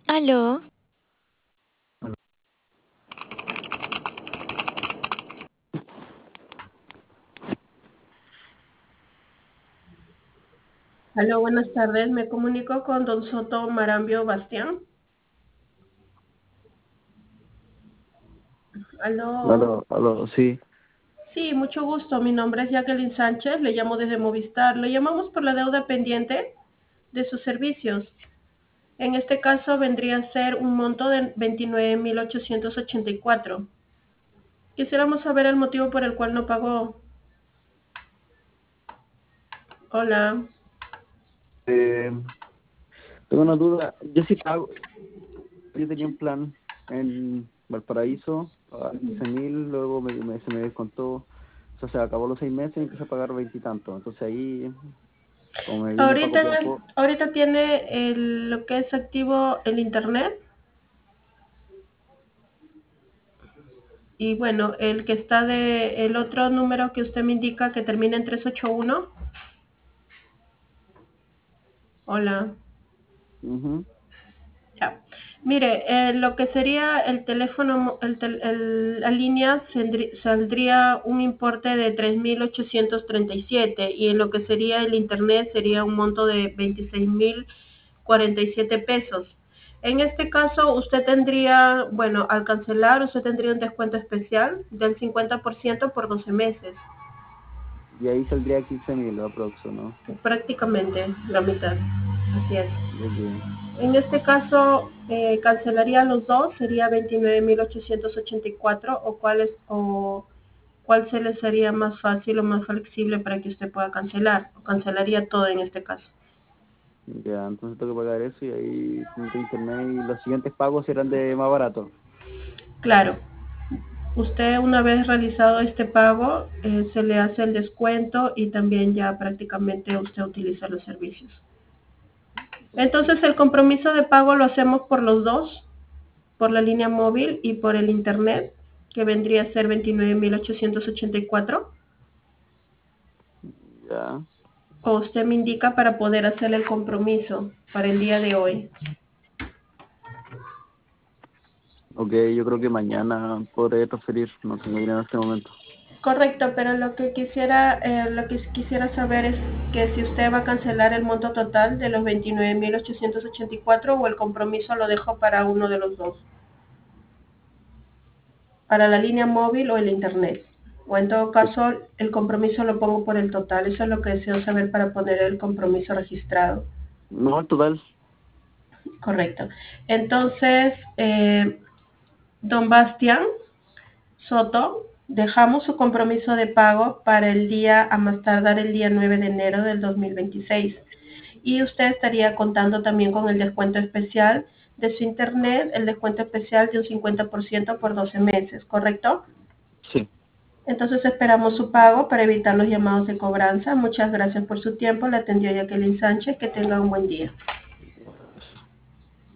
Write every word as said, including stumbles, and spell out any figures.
Aló, Aló, buenas tardes. Me comunico con don Soto Marambio Bastián. Aló. Aló, aló, sí, Sí, mucho gusto. Mi nombre es Jacqueline Sánchez. Le llamo desde Movistar. Lo llamamos por la deuda pendiente de sus servicios. En este caso vendría a ser un monto de veintinueve mil ochocientos ochenta y cuatro. Quisiéramos saber el motivo por el cual no pagó. Hola. eh, tengo una duda. Yo sí pago, yo tenía un plan en Valparaíso, pagaba quince mil, luego me, me- se me descontó, o sea, se acabó los seis meses y empecé a pagar veintitantos. Entonces ahí, como me vine para Ahorita, Copiapó, ahorita tiene el- lo que es activo el internet. Y bueno, el que está de el otro número que usted me indica que termina en trescientos ochenta y uno. Hola. ujú, Ya. Mire, eh, lo que sería el teléfono, mo- el tel- el- la línea saldrí- saldría un importe de tres mil ochocientos treinta y siete y en lo que sería el internet sería un monto de veintiséis mil cuarenta y siete pesos. En este caso, usted tendría, bueno, al cancelar, usted tendría un descuento especial del cincuenta por ciento por doce meses. y ahí saldría quince mil aproxo, ¿no? Prácticamente la mitad, así es. De que, En este caso, eh, cancelaría los dos, sería veintinueve mil ochocientos ochenta y cuatro, o cuál, es, o cuál se les haría más fácil o más flexible para que usted pueda cancelar, o cancelaría todo en este caso. ya, entonces tengo que pagar eso y ahí de internet y los siguientes pagos serán de más barato. Claro, usted una vez realizado este pago, eh, se le hace el descuento y también ya prácticamente usted utiliza los servicios. Entonces el compromiso de pago lo hacemos por los dos, por la línea móvil y por el internet, que vendría a ser veintinueve mil ochocientos ochenta y cuatro. Ya, O usted me indica para poder hacer el compromiso para el día de hoy. ok, yo creo que mañana podré transferir, no tengo dinero en este momento. Correcto, pero lo que quisiera, eh, lo que quisiera saber es que si usted va a cancelar el monto total de los veintinueve mil ochocientos ochenta y cuatro o el compromiso lo dejo para uno de los dos, para la línea móvil o el internet. O en todo caso, el compromiso lo pongo por el total. Eso es lo que deseo saber para poner el compromiso registrado. No, en total. Correcto. Entonces, eh, don Bastián Soto, dejamos su compromiso de pago para el día, a más tardar el día nueve de enero del dos mil veintiséis. Y usted estaría contando también con el descuento especial de su internet, el descuento especial de un cincuenta por ciento por doce meses, ¿correcto? Sí. Entonces esperamos su pago para evitar los llamados de cobranza. Muchas gracias por su tiempo. Le atendió Jacqueline Sánchez. Que tenga un buen día.